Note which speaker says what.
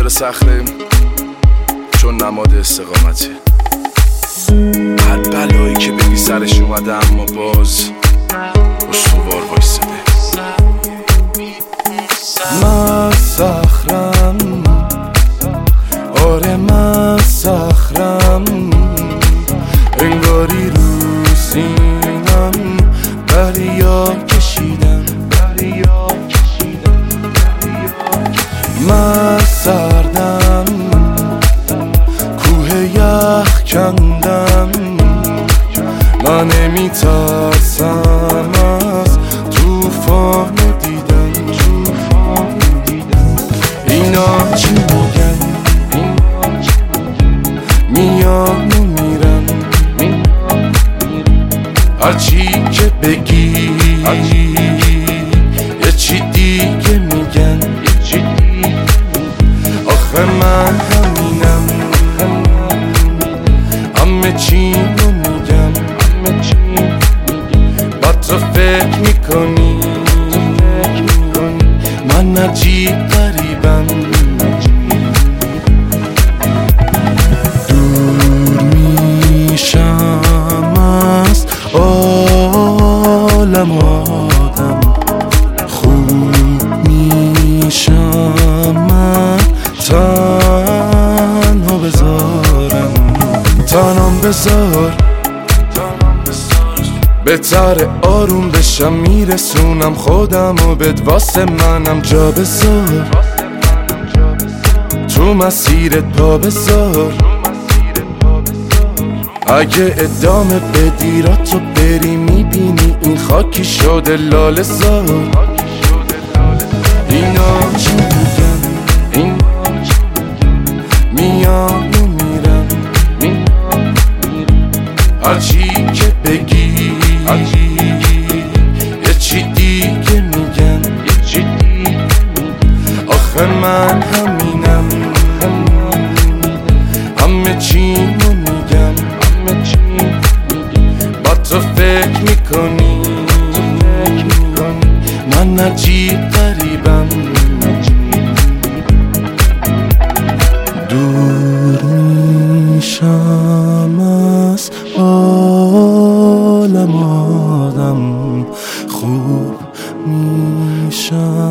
Speaker 1: سر صخره چون نماد استقامتی. هر بلایی که بگی سرش اومده اما باز استوار وایساده.
Speaker 2: من صخرم، آره من صخرم، انگاری رو سینم دریا کشیدم. من سردم، کوه یخ کندم، من نمیترسم از توفان دیدن. اینا چی میگن؟ میان و میرن، هرچی که بگی یه چی دیگه میگن. آخه من همینم، همه چی رو میگم. بعد تو فکر میکنی من عجیب غریبم. دور میشم از عالم آدم، خوب میشم من تنها تنام بذار بهتره آروم بشم، میرسونم خودم و بد واسه منم جا بذار، تو مسیرت پا بذار. اگه ادامه بدی را تو بری میبینی این خاکی شده لاله زار. اینا چی میگن؟ میان و میرن، هرچی که بگی یه چی دیگه میگن. آخه من همینم، همه چی رو میگم. با تو فکر میکنی من عجیب غریبم. دور میشم از عالم آدم، خوب میشم